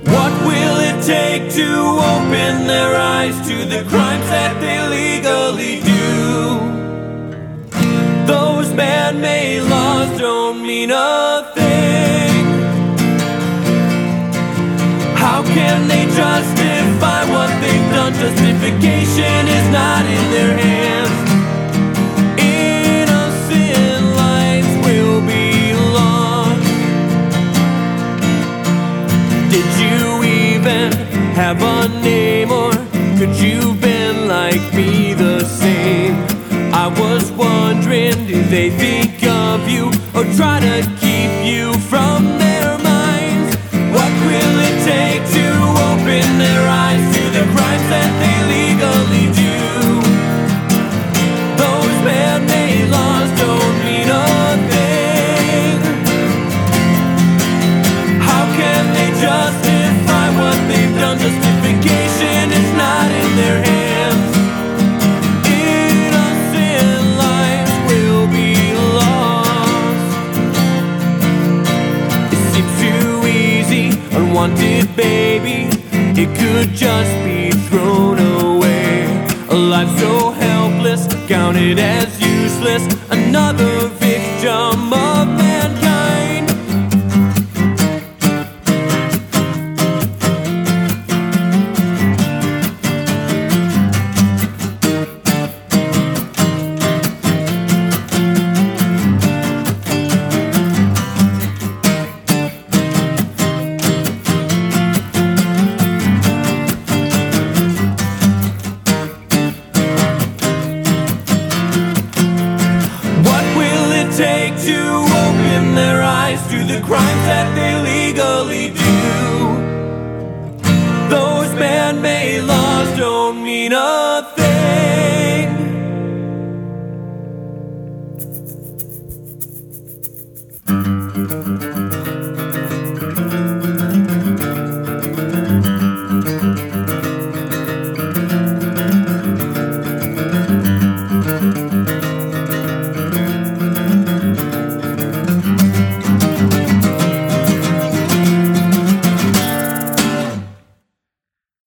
What will it take to open their eyes to the crimes that they legally do? Those man-made laws don't mean a thing. How can they justify what they've done? Justification is not in their hands. Innocent lives will be lost. Did you even have a name, or could you been like me the same? I was wondering, do they think of you or try to keep you from their minds? What will it take to open their eyes to the crimes that they legally do? Those man-made laws don't mean a thing. How can they justify what they've done? Justification is not in their hands. Innocent lives will be lost. It seems too easy, unwanted baby, it could just be thrown away. A life so helpless, counted as useless, another victim of mankind. Take to open their eyes to the crimes that they legally do. Those man-made laws don't mean a thing.